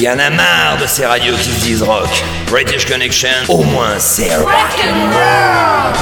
Y en a marre de ces radios qui se disent rock. British Connection, au moins c'est rock'n'roll.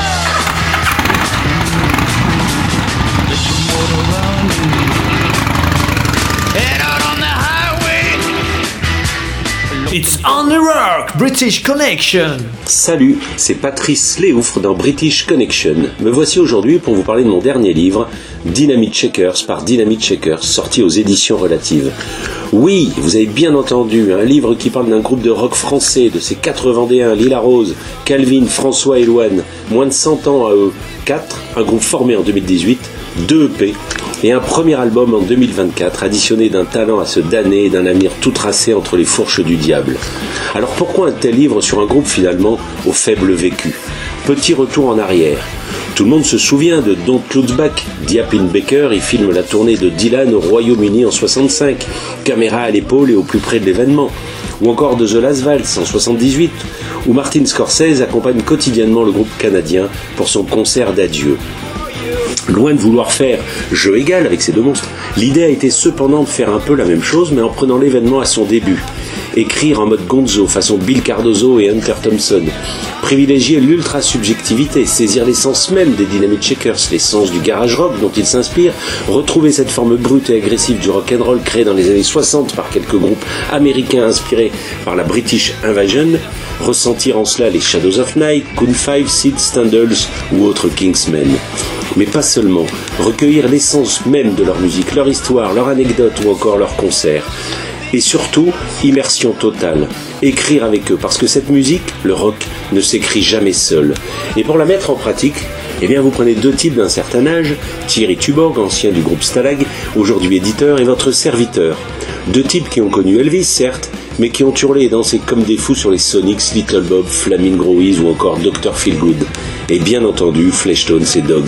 It's on the rock, British Connection. Salut, c'est Patrice Léoufre dans British Connection. Me voici aujourd'hui pour vous parler de mon dernier livre, Dynamite Shakers par Dynamite Shakers, sorti aux éditions relatives. Oui, vous avez bien entendu, un livre qui parle d'un groupe de rock français, de ses 4 Vendéens, Lila Rose, Calvin, François et Loane, moins de 100 ans à eux, 4, un groupe formé en 2018, 2 EP, et un premier album en 2024, additionné d'un talent à se damner et d'un avenir tout tracé entre les fourches du diable. Alors pourquoi un tel livre sur un groupe finalement au faible vécu ? Petit retour en arrière. Tout le monde se souvient de Don't Look Back. Diapin Baker y filme la tournée de Dylan au Royaume-Uni en 65, caméra à l'épaule et au plus près de l'événement. Ou encore de The Last Waltz en 78, où Martin Scorsese accompagne quotidiennement le groupe canadien pour son concert d'adieu. Loin de vouloir faire jeu égal avec ces deux monstres, l'idée a été cependant de faire un peu la même chose, mais en prenant l'événement à son début. Écrire en mode gonzo, façon Bill Cardozo et Hunter Thompson. Privilégier l'ultra-subjectivité, saisir l'essence même des Dynamite Shakers, l'essence du garage rock dont ils s'inspirent, retrouver cette forme brute et agressive du rock'n'roll créée dans les années 60 par quelques groupes américains inspirés par la British Invasion, ressentir en cela les Shadows of Night, Coon 5, Sid Standards ou autres Kingsmen. Mais pas seulement, recueillir l'essence même de leur musique, leur histoire, leur anecdote ou encore leurs concerts. Et surtout, immersion totale. Écrire avec eux, parce que cette musique, le rock, ne s'écrit jamais seul. Et pour la mettre en pratique, eh bien vous prenez 2 types d'un certain âge, Thierry Tuborg, ancien du groupe Stalag, aujourd'hui éditeur, et votre serviteur. 2 types qui ont connu Elvis, certes, mais qui ont hurlé et dansé comme des fous sur les Sonics, Little Bob, Flamingo Ease ou encore Dr. Feelgood. Et bien entendu, Fleshtones et Dogs.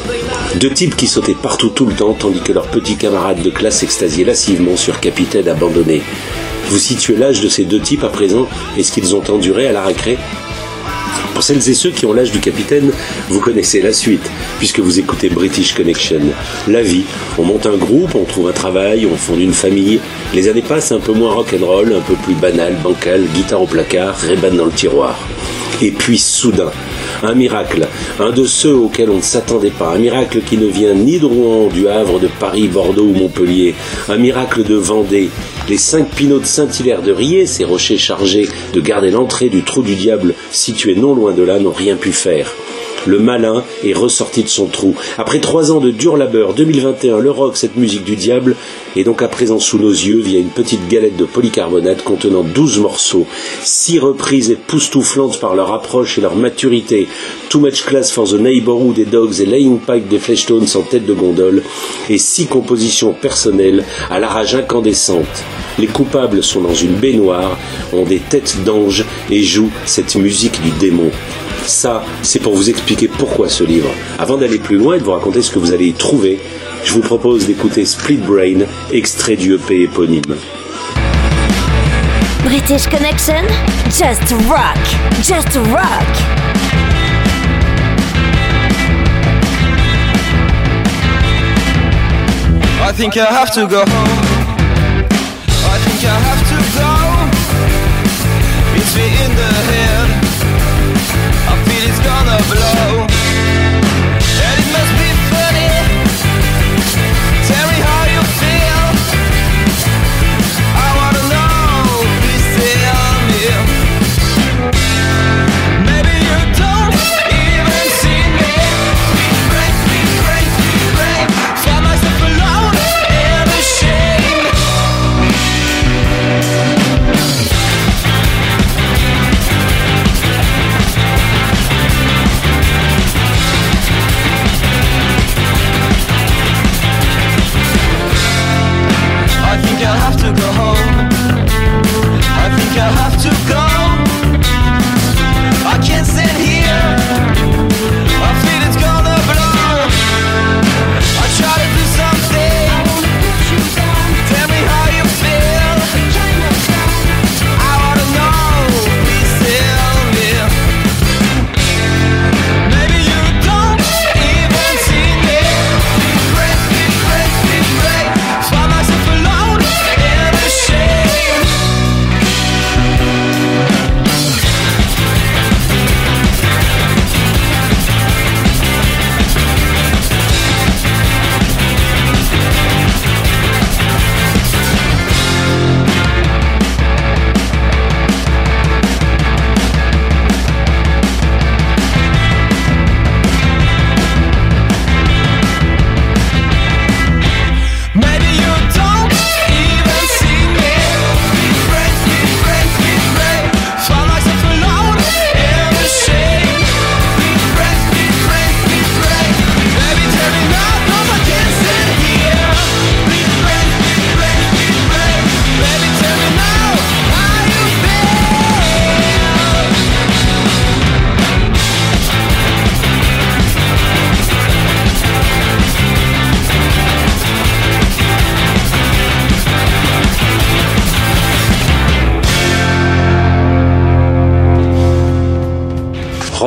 2 types qui sautaient partout tout le temps, tandis que leurs petits camarades de classe extasiaient lascivement sur Capitaine abandonné. Vous situez l'âge de ces 2 types à présent et ce qu'ils ont enduré à la récré ? Pour celles et ceux qui ont l'âge du Capitaine, vous connaissez la suite, puisque vous écoutez British Connection. La vie, on monte un groupe, on trouve un travail, on fonde une famille. Les années passent un peu moins rock'n'roll, un peu plus banal, bancal, guitare au placard, Ray-Ban dans le tiroir. Et puis soudain, un miracle, un de ceux auxquels on ne s'attendait pas, un miracle qui ne vient ni de Rouen, du Havre, de Paris, Bordeaux ou Montpellier, un miracle de Vendée. Les 5 pinots de Saint-Hilaire de Riez, ces rochers chargés de garder l'entrée du trou du diable situé non loin de là, n'ont rien pu faire. Le malin est ressorti de son trou. Après 3 ans de dur labeur, 2021, le rock, cette musique du diable, est donc à présent sous nos yeux via une petite galette de polycarbonate contenant 12 morceaux, 6 reprises époustouflantes par leur approche et leur maturité, Too Much Class for the Neighborhood des Dogs et Laying Pike des Fleshtones en tête de gondole, et 6 compositions personnelles à la rage incandescente. Les coupables sont dans une baignoire, ont des têtes d'anges et jouent cette musique du démon. Ça, c'est pour vous expliquer pourquoi ce livre. Avant d'aller plus loin et de vous raconter ce que vous allez y trouver, je vous propose d'écouter Split Brain, extrait du EP éponyme. British Connection, just rock, just rock. I think I have to go. I think I have to go. It's me in the head. I feel it's gonna blow. And it must be funny. Tell me how you feel. I wanna know, please tell me. Maybe you don't even see me. Break. Find myself alone and ashamed.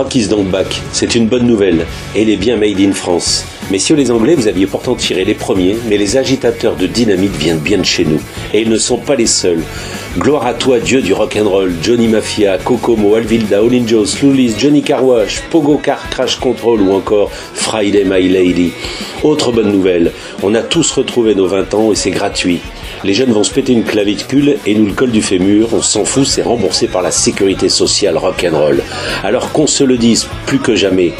Rock is donc back, c'est une bonne nouvelle, et elle est bien made in France. Messieurs les Anglais, vous aviez pourtant tiré les premiers, mais les agitateurs de dynamite viennent bien de chez nous, et ils ne sont pas les seuls. Gloire à toi, dieu du rock'n'roll, Johnny Mafia, Kokomo, Alvilda, Olin Joe, Slulis, Johnny Carwash, Pogo Car Crash Control ou encore Friday My Lady. Autre bonne nouvelle, on a tous retrouvé nos 20 ans et c'est gratuit. Les jeunes vont se péter une clavicule et nous le col du fémur, on s'en fout, c'est remboursé par la sécurité sociale rock'n'roll. Alors qu'on se le dise plus que jamais,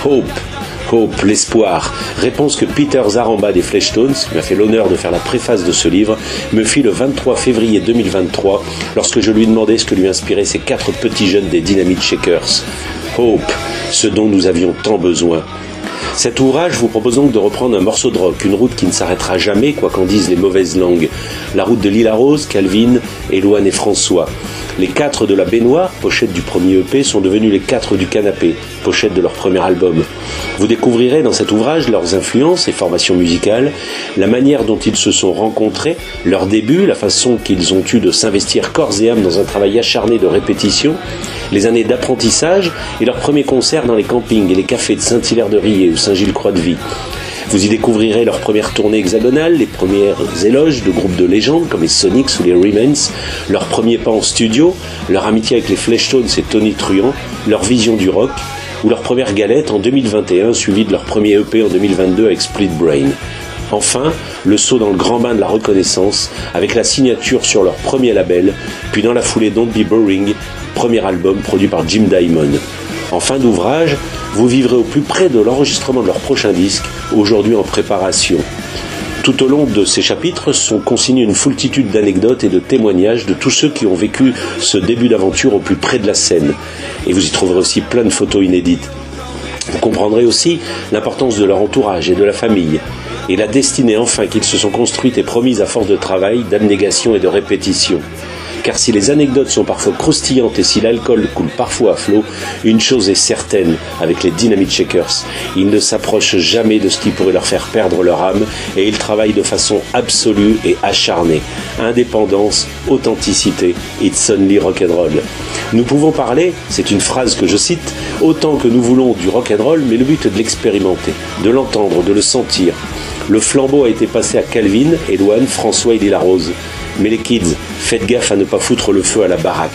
Hope, l'espoir, réponse que Peter Zaramba des Fleshtones, qui m'a fait l'honneur de faire la préface de ce livre, me fit le 23 février 2023 lorsque je lui demandais ce que lui inspiraient ces 4 petits jeunes des Dynamite Shakers. Hope, ce dont nous avions tant besoin. Cet ouvrage vous propose donc de reprendre un morceau de rock, une route qui ne s'arrêtera jamais, quoi qu'en disent les mauvaises langues. La route de Lila Rose, Calvin, Éloane et François. Les 4 de la baignoire, pochette du premier EP, sont devenus les 4 du canapé, pochette de leur premier album. Vous découvrirez dans cet ouvrage leurs influences et formations musicales, la manière dont ils se sont rencontrés, leurs débuts, la façon qu'ils ont eu de s'investir corps et âme dans un travail acharné de répétition, les années d'apprentissage et leurs premiers concerts dans les campings et les cafés de Saint-Hilaire-de-Riez ou Saint-Gilles-Croix-de-Vie. Vous y découvrirez leurs premières tournées hexagonales, les premiers éloges de groupes de légendes comme les Sonics ou les Remains, leurs premiers pas en studio, leur amitié avec les Fleshtones et Tony Truant, leur vision du rock, ou leur première galette en 2021 suivie de leur premier EP en 2022 avec Split Brain. Enfin, le saut dans le grand bain de la reconnaissance avec la signature sur leur premier label, puis dans la foulée Don't Be Boring, premier album produit par Jim Diamond. En fin d'ouvrage, vous vivrez au plus près de l'enregistrement de leur prochain disque, aujourd'hui en préparation. Tout au long de ces chapitres sont consignés une foultitude d'anecdotes et de témoignages de tous ceux qui ont vécu ce début d'aventure au plus près de la scène. Et vous y trouverez aussi plein de photos inédites. Vous comprendrez aussi l'importance de leur entourage et de la famille, et la destinée enfin qu'ils se sont construites et promises à force de travail, d'abnégation et de répétition. Car si les anecdotes sont parfois croustillantes et si l'alcool coule parfois à flot, une chose est certaine avec les Dynamite Shakers, ils ne s'approchent jamais de ce qui pourrait leur faire perdre leur âme et ils travaillent de façon absolue et acharnée. Indépendance, authenticité, it's only rock'n'roll. Nous pouvons parler, c'est une phrase que je cite, autant que nous voulons du rock'n'roll, mais le but est de l'expérimenter, de l'entendre, de le sentir. Le flambeau a été passé à Calvin, Éloane, François et Lila Rose. Mais les kids, faites gaffe à ne pas foutre le feu à la baraque.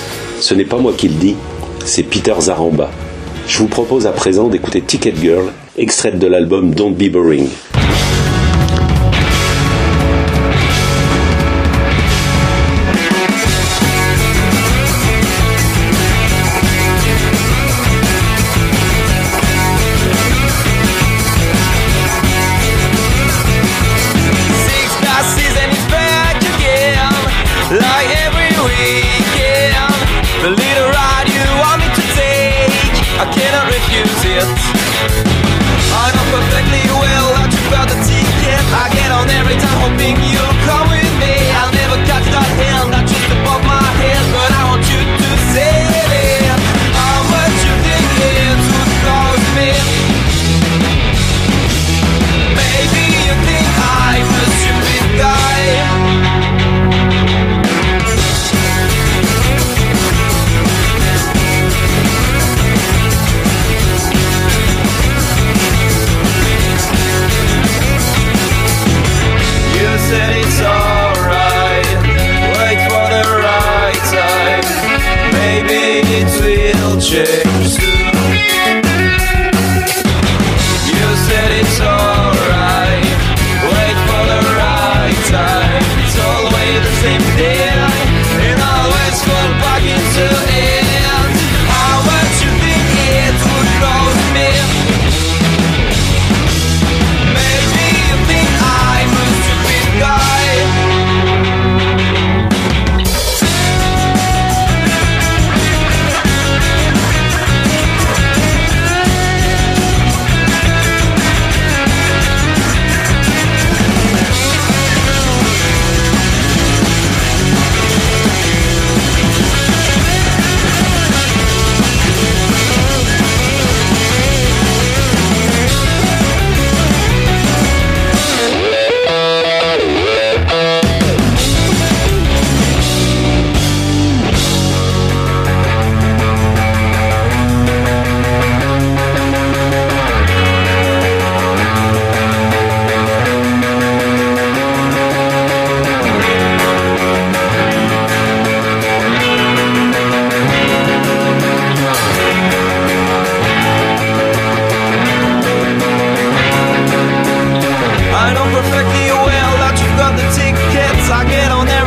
Ce n'est pas moi qui le dis, c'est Peter Zaramba. Je vous propose à présent d'écouter Ticket Girl, extraite de l'album Don't Be Boring.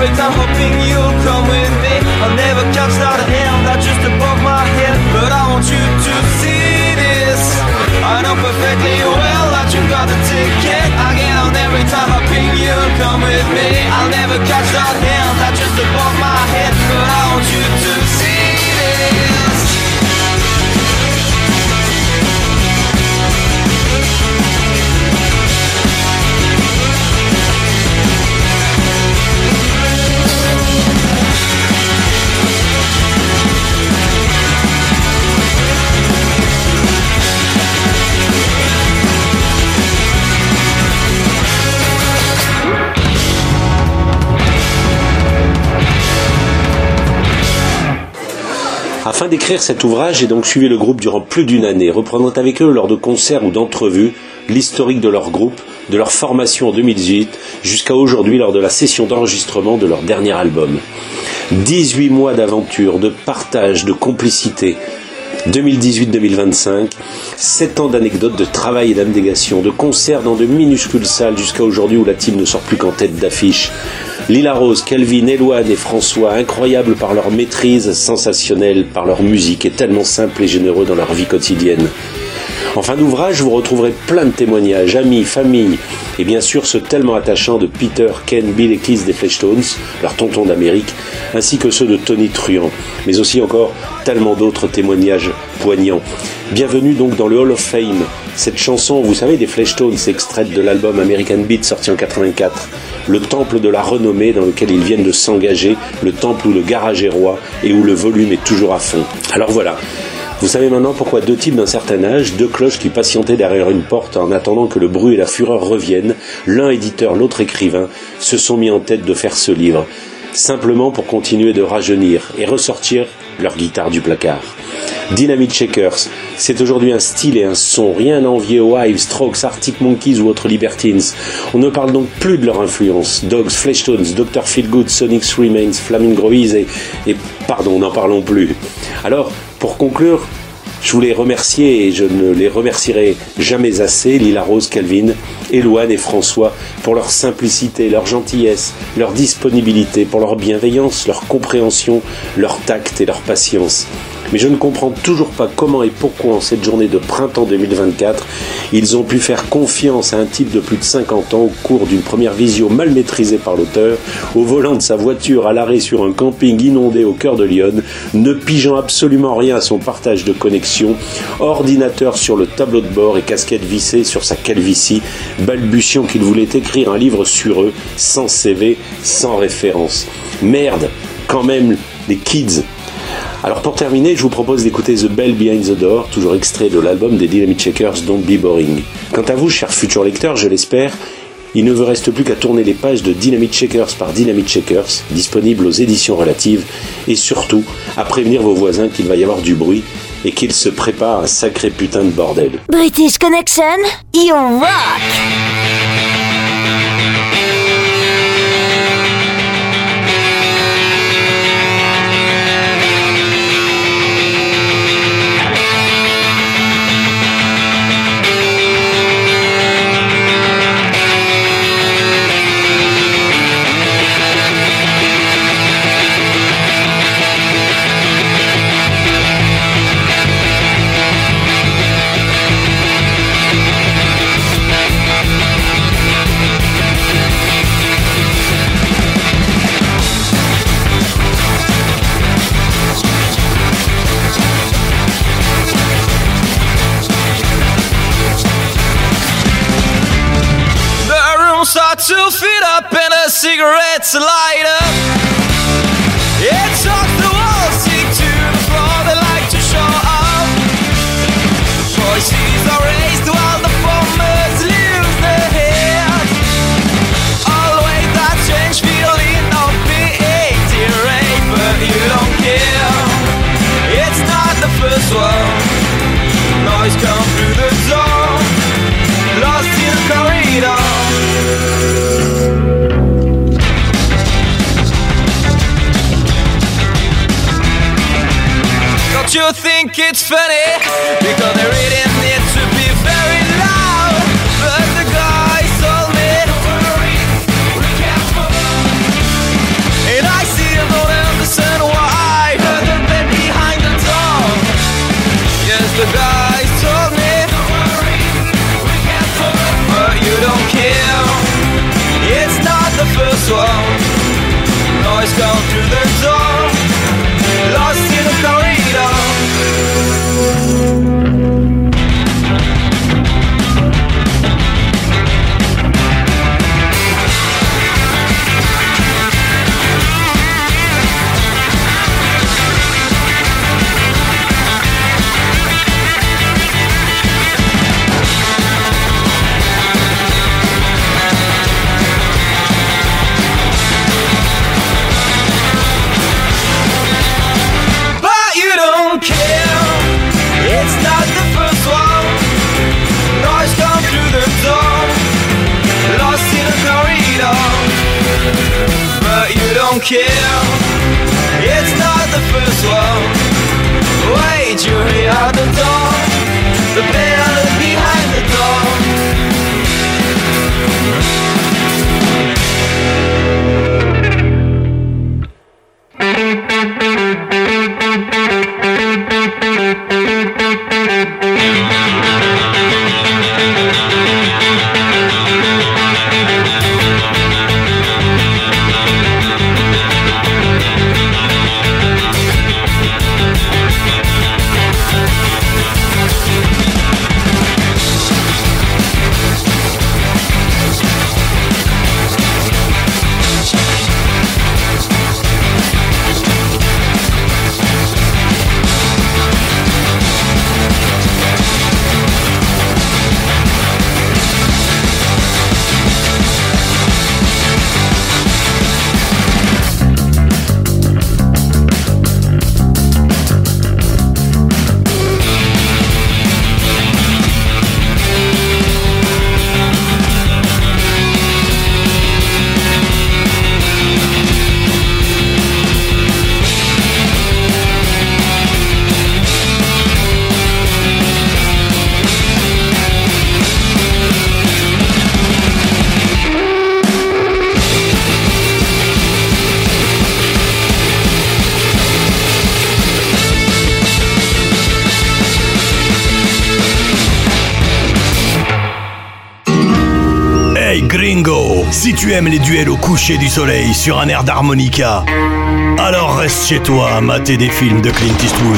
every time hoping you'll come with me. I'll never catch that hand that's just above my head, but I want you to see this. I know perfectly well that you got the ticket. Again, on every time hoping you'll come with me. I'll never catch that hand that's just above my head, but I want you to see this. Afin d'écrire cet ouvrage, j'ai donc suivi le groupe durant plus d'une année, reprenant avec eux lors de concerts ou d'entrevues l'historique de leur groupe, de leur formation en 2018, jusqu'à aujourd'hui lors de la session d'enregistrement de leur dernier album. 18 mois d'aventure, de partage, de complicité. 2018-2025, 7 ans d'anecdotes, de travail et d'abnégation, de concerts dans de minuscules salles jusqu'à aujourd'hui où la team ne sort plus qu'en tête d'affiche. Lila Rose, Kelvin, Elouane et François, incroyables par leur maîtrise, sensationnels par leur musique et tellement simples et généreux dans leur vie quotidienne. En fin d'ouvrage, vous retrouverez plein de témoignages, amis, familles, et bien sûr ceux tellement attachants de Peter, Ken, Bill et Keith des Fleshtones, leur tonton d'Amérique, ainsi que ceux de Tony Truant, mais aussi encore tellement d'autres témoignages poignants. Bienvenue donc dans le Hall of Fame. Cette chanson, vous savez, des Fleshtones, extraite de l'album American Beat sorti en 84. Le temple de la renommée dans lequel ils viennent de s'engager, le temple où le garage est roi et où le volume est toujours à fond. Alors voilà. Vous savez maintenant pourquoi deux types d'un certain âge, deux cloches qui patientaient derrière une porte en attendant que le bruit et la fureur reviennent, l'un éditeur, l'autre écrivain, se sont mis en tête de faire ce livre, simplement pour continuer de rajeunir et ressortir leur guitare du placard. Dynamite Shakers, c'est aujourd'hui un style et un son, rien à envier aux Hives, Strokes, Arctic Monkeys ou autres Libertines. On ne parle donc plus de leur influence. Dogs, Fleshtones, Dr. Feelgood, Sonic Remains, Flaming Groise et pardon, n'en parlons plus. Alors, pour conclure, je voulais remercier, et je ne les remercierai jamais assez, Lila Rose, Kelvin, Elouane et François, pour leur simplicité, leur gentillesse, leur disponibilité, pour leur bienveillance, leur compréhension, leur tact et leur patience. Mais je ne comprends toujours pas comment et pourquoi en cette journée de printemps 2024, ils ont pu faire confiance à un type de plus de 50 ans au cours d'une première visio mal maîtrisée par l'auteur, au volant de sa voiture à l'arrêt sur un camping inondé au cœur de Lyon, ne pigeant absolument rien à son partage de connexion, ordinateur sur le tableau de bord et casquette vissée sur sa calvitie, balbutiant qu'il voulait écrire un livre sur eux, sans CV, sans référence. Merde, quand même, les kids. Alors pour terminer, je vous propose d'écouter The Bell Behind the Door, toujours extrait de l'album des Dynamite Shakers, Don't Be Boring. Quant à vous, chers futurs lecteurs, je l'espère, il ne vous reste plus qu'à tourner les pages de Dynamite Shakers par Dynamite Shakers, disponibles aux éditions relatives, et surtout à prévenir vos voisins qu'il va y avoir du bruit et qu'il se prépare un sacré putain de bordel. British Connection, you rock! Start to fit up and a cigarette's light up. It's off the wall, stick to the floor, they like to show up. Voices are raised while the bombers lose their head. Always that strange feeling of being irate, but you don't care. It's not the first one. Noise comes through the door, lost in the corridor. Don't you think it's funny? Because they really need to be very loud. But the guy told me, don't worry, be careful. the first one. Noise come through the door, lost in the corridor. Care. It's not the first one. Wait, you're here at the door. The bell is behind the door. Gringo, si tu aimes les duels au coucher du soleil sur un air d'harmonica, alors reste chez toi à mater des films de Clint Eastwood.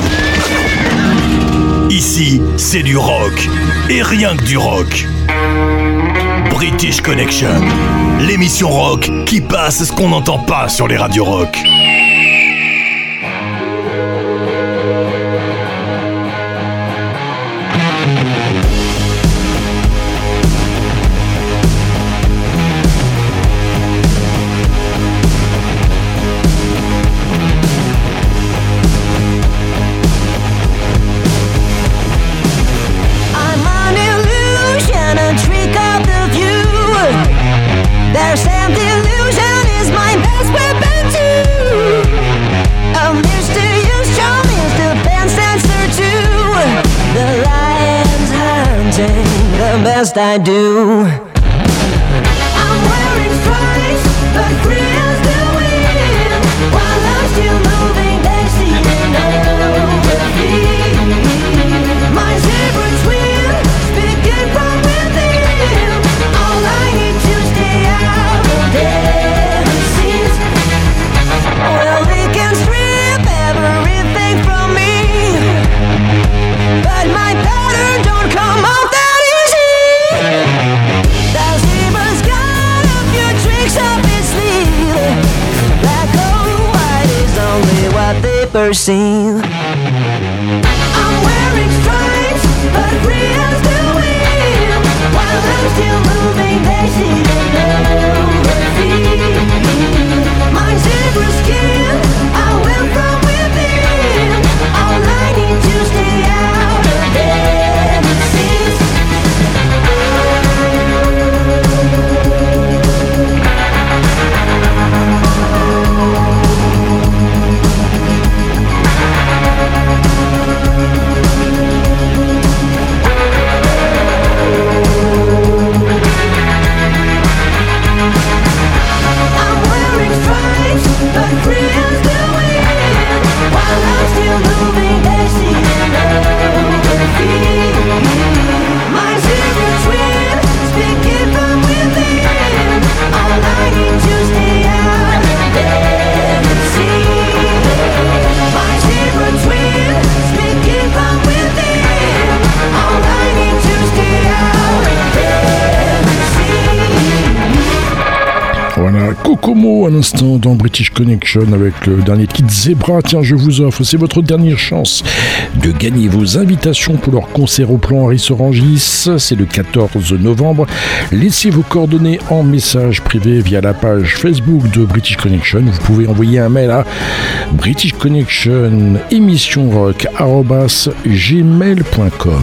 Ici, c'est du rock, et rien que du rock. British Connection, l'émission rock qui passe ce qu'on n'entend pas sur les radios rock. Best I do. I'm wearing stripes, but free as the wind. While I'm still moving, they see over me. My zebra twin, speaking from within. All I need to stay out of their scenes. Well, they can strip everything from me, but my pattern don't come out that the zebra's got a few tricks up his sleeve. Black or white is only what they perceive. I'm wearing stripes, but free as the wind. While I'm still moving, they see over me. My zebra skin, I will from within. All I need to stay out of their scenes. Voilà, Kokomo à l'instant dans British Connection avec le dernier kit Zebra. Tiens, je vous offre, c'est votre dernière chance de gagner vos invitations pour leur concert au Plan Harris Orangis. C'est le 14 novembre. Laissez vos coordonnées en message privé via la page Facebook de British Connection. Vous pouvez envoyer un mail à British Connection émissionrock@gmail.com.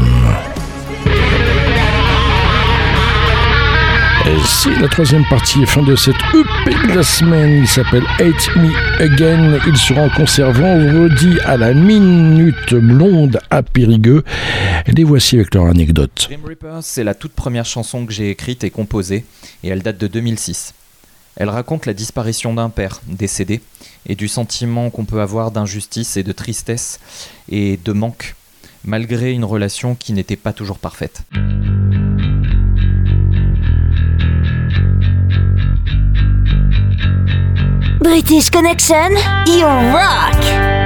C'est la troisième partie et fin de cette EP de la semaine. Il s'appelle Hate Me Again. Il sera en concert vendredi à la Minute Blonde à Périgueux. Les voici avec leur anecdote. Grim Reaper, c'est la toute première chanson que j'ai écrite et composée, et elle date de 2006. Elle raconte la disparition d'un père décédé et du sentiment qu'on peut avoir d'injustice et de tristesse et de manque, malgré une relation qui n'était pas toujours parfaite. British Connection, you rock!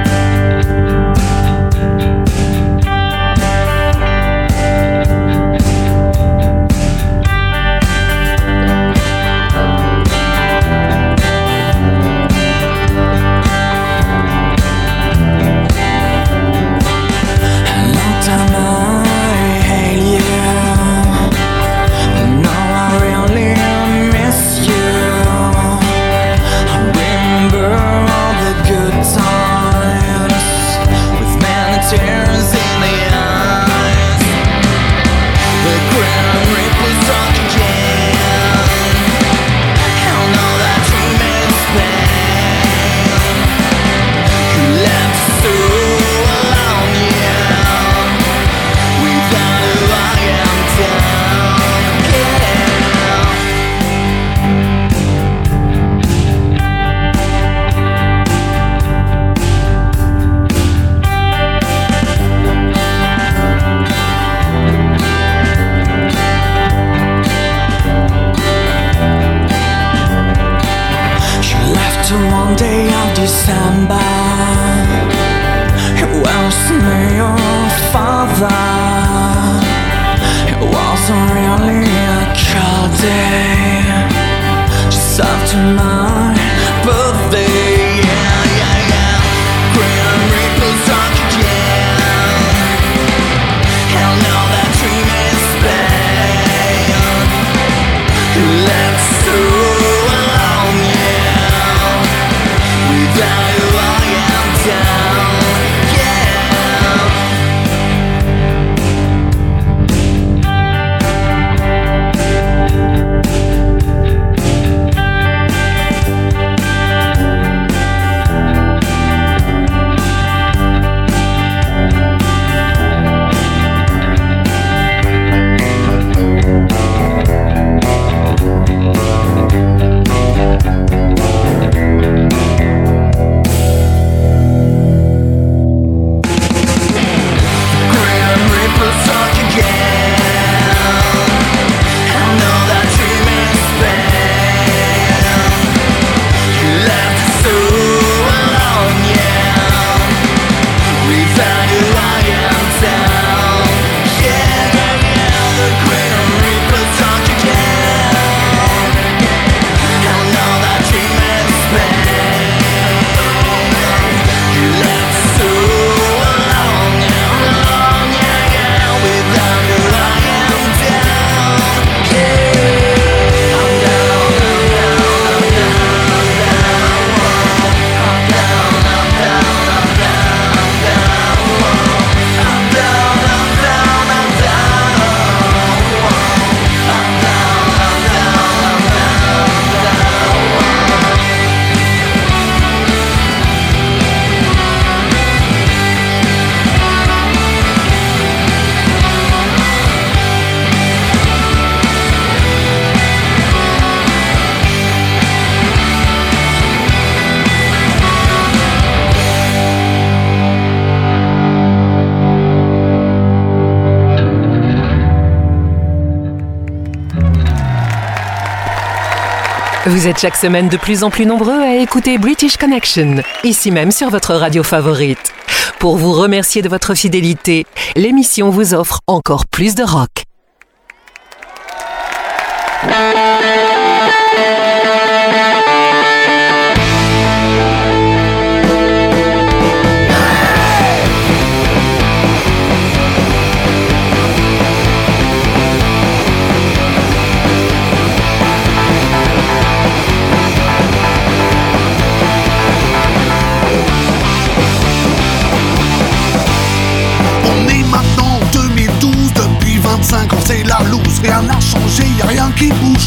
Vous êtes chaque semaine de plus en plus nombreux à écouter British Connection, ici même sur votre radio favorite. Pour vous remercier de votre fidélité, l'émission vous offre encore plus de rock.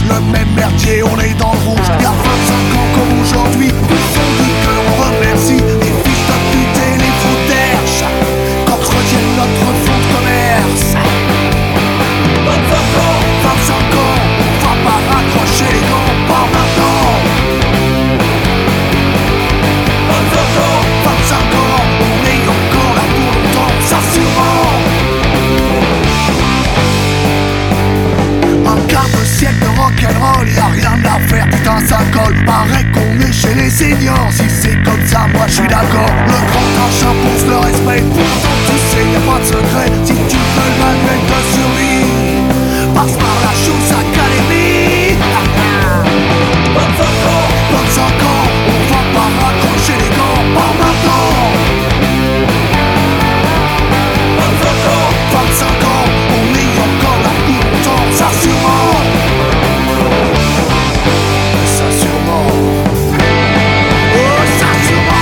le même merdier, on est dans le rouge. Il y a 25 ans comme aujourd'hui, du fond du cœur on remercie les fils de pute et les fous d'herche qu'entretiennent notre fonds de commerce. 25 ans, on va pas raccrocher les gants, pas maintenant. 25 ans, on est encore là pour longtemps, ça sûrement. Un quart de siècle de rock'n'roll, y'a rien à faire, putain ça colle. Paraît qu'on est chez les seniors, si c'est comme ça, moi je suis d'accord. Le grand âge impose le respect, pourtant tu sais y'a pas de secret. Si tu veux le manuel de survie, passe par la chose académie. 25 ans, on va pas raccrocher les gants, pas maintenant. 25 ans, on est encore là pour longtemps, ça sûrement. Ça sûrement. Oh, ça sûrement.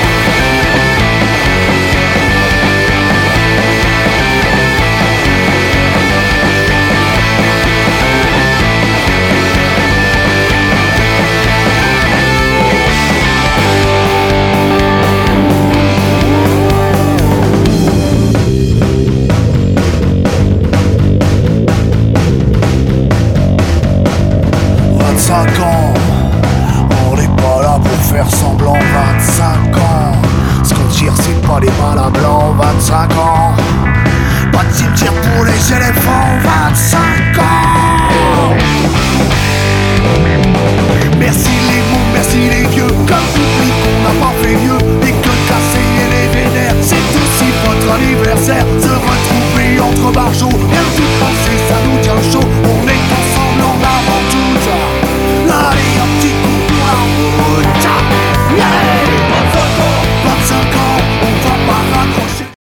On n'est pas là pour faire semblant. 25 ans, ce qu'on tire c'est pas les balles à blanc. 25 ans, pas de cimetière pour les éléphants. 25 ans. Merci les mots, merci les vieux.